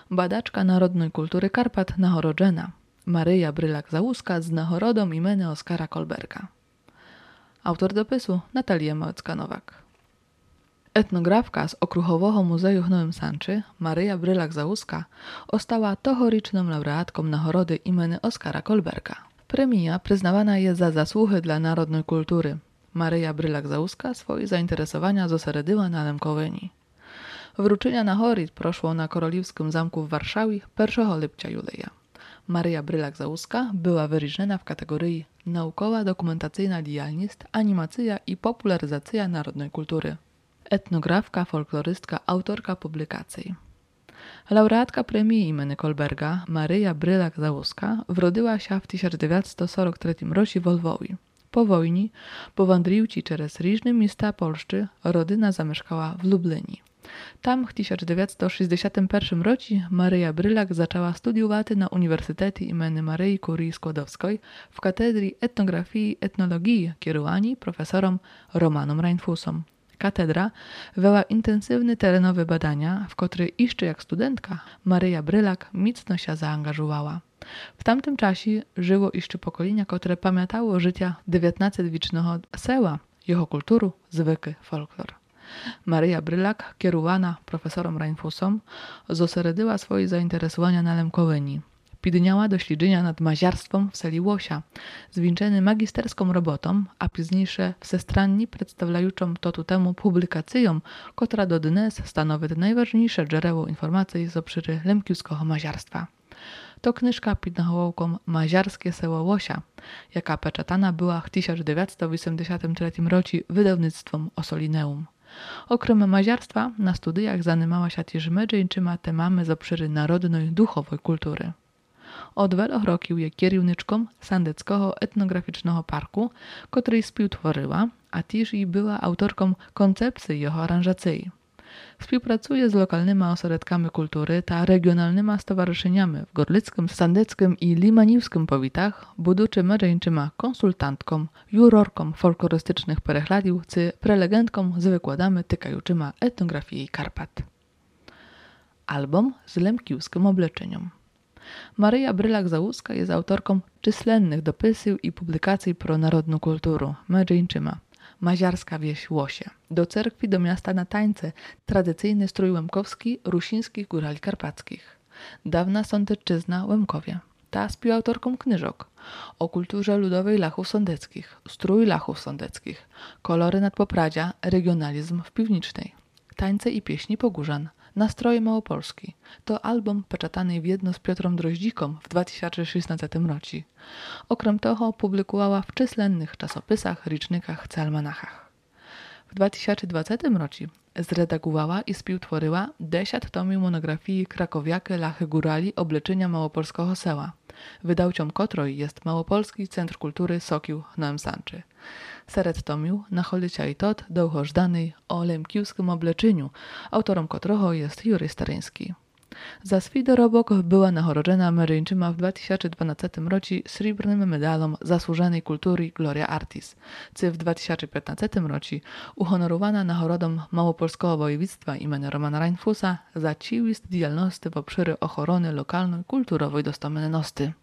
Badaczka narodnej kultury Karpat nahorodzena. Maryja Brylak-Załuska z nahorodą imienia Oskara Kolberga. Autor dopisu Natalia Małecka-Nowak. Etnografka z Okruchowego Muzeju w Nowym Sanczy, Maryja Brylak-Załuska, ostała tohoryczną laureatką nahorody imienia Oskara Kolberga. Premia przyznawana jest za zasługi dla narodnej kultury. Maryja Brylak-Załuska swoje zainteresowania zoseredyła na Lemkowyni. Wróczenia nahory proszło na Koroliwskim Zamku w Warszawie 1 lipca juleja. Maryja Brylak-Załuska była wyróżniona w kategorii naukowa dokumentacyjna działalność, animacja i popularyzacja narodnej kultury. Etnografka, folklorystka, autorka publikacji. Laureatka premii imienia Kolberga, Maryja Brylak-Załuska, wrodziła się w 1943 roku w Lwowie. Po wojnie, powędrując przez różne miasta Polski, rodzina zamieszkała w Lublinie. Tam w 1961 roku Maryja Brylak zaczęła studiować na Uniwersytecie imienia Maryi Curie Skłodowskiej w katedrze etnografii i etnologii kierowani profesorem Romanem Reinfusem. Katedra wała intensywne terenowe badania, w które jeszcze jak studentka Maryja Brylak mocno się zaangażowała. W tamtym czasie żyło jeszcze pokolenia, które pamiętało życia XIX-wiecznego seła, jego kulturu, zwykły folklor. Maryja Brylak, kierowana profesorem Reinfusem, zoseredyła swoje zainteresowania na Lemkowyni. Pidniała do śledzenia nad maziarstwem w seli Łosia, zwieńczony magisterską robotą, a późniejsze wszechstrannie przedstawiającą to temu publikacją, która do dnes stanowi najważniejsze źródło informacji z obszaru lemkiewskiego maziarstwa. To knyżka pod nawołką Maziarskie seło Łosia, jaka peczatana była w 1983 roku wydawnictwem Osolineum. Okrem maziarstwa na studiach zajmowała się też mędrzyńczyma temami z obszaru narodnej duchowej kultury. Od wielu roków jest kierowniczką Sandeckiego etnograficznego parku, który współtworzyła, a też i była autorką koncepcji jego aranżacji. Współpracuje z lokalnymi ośrodkami kultury ta regionalnymi stowarzyszeniami w Gorlickim, Sandeckim i Limaniwskim powiatach, budучи mędrzyńczyma konsultantką, jurorką folklorystycznych perechladów czy prelegentką z wykładami tykającymi etnografii Karpat. Album z lemkiewskim obleczeniem. Maryja Brylak-Załuska jest autorką czyslennych dopisów i publikacji pro narodną kulturę, mędrzyńczyma. Maziarska wieś Łosie. Do cerkwi, do miasta na tańce, tradycyjny strój łemkowski rusińskich górali karpackich. Dawna sądecczyzna Łemkowie. Ta współautorką knyżok o kulturze ludowej Lachów Sądeckich, strój Lachów Sądeckich, kolory nadpopradzia, regionalizm w piwnicznej, tańce i pieśni pogórzan, nastroje małopolski. To album peczatany w jedno z Piotrem Droździką w 2016 roku. Okrem toho publikowała w czyslennych czasopisach, licznikach czy almanachach. W 2020 roku zredagowała i współtworzyła 10 tomów monografii krakowiakie Lachy Górali obleczenia małopolskiego seła. Wydawcą której jest Małopolski Centr Kultury Sokił w Nowym Sanczy. Seret tomów nachodzicia i tot dołhożdanej o lemkiewskim obleczeniu, autorem którego jest Jury Staryński. Za swój dorobok była nahorodzona mędrzyńczyma w 2012 roku srebrnym medalem zasłużonej kultury Gloria Artis, co w 2015 roku uhonorowana nahorodą Małopolskiego Województwa imienia Romana Reinfusa za ciłist działalność w obszarze ochrony lokalnej kulturowej dostępności.